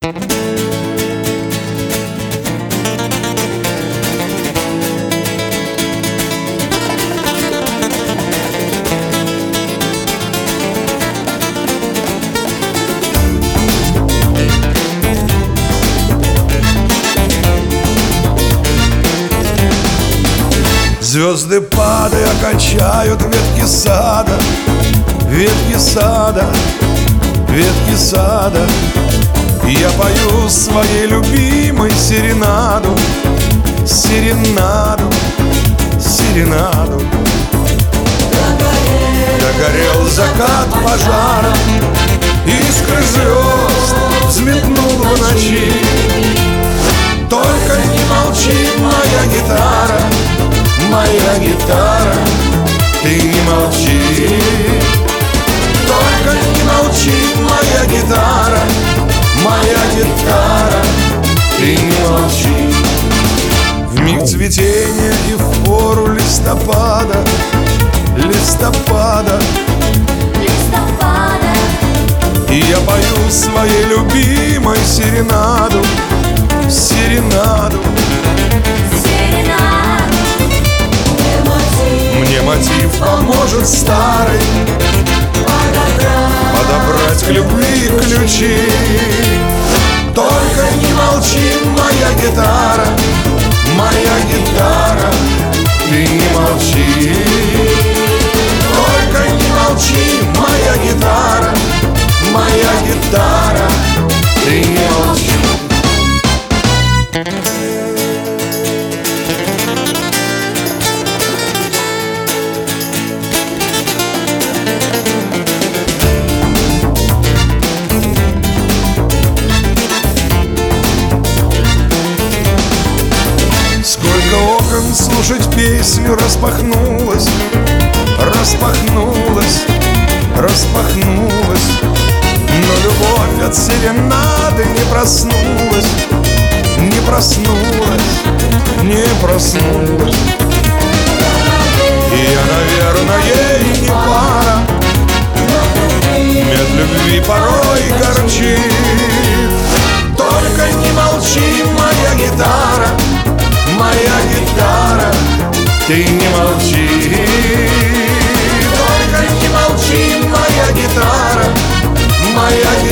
Звезды, падая, качают ветки сада, ветки сада, ветки сада. Я пою своей любимой серенаду, серенаду, серенаду. Догорел закат пожаром, искры звезд взметнул в ночи. Только не молчи, моя гитара, моя гитара, ты не молчи. Только не молчи, моя гитара, моя гитара, ты не молчи. В миг цветения и в пору листопада, листопада, листопада. И я пою своей любимой серенаду, серенаду. Мне мотив поможет старый подобрать к любви ключи. Только не молчи, моя гитара, моя гитара, ты не молчи. Только не молчи, моя гитара, моя гитара, ты не молчи. Окон слушать песню распахнулась, распахнулась, распахнулась. Но любовь от серенады не проснулась, не проснулась, не проснулась. И я, наверное, ей не пара, мед любви порой горчит. Только не молчи, моя гитара, моя гитара, ты не молчи. Только не молчи, моя гитара, моя гитара.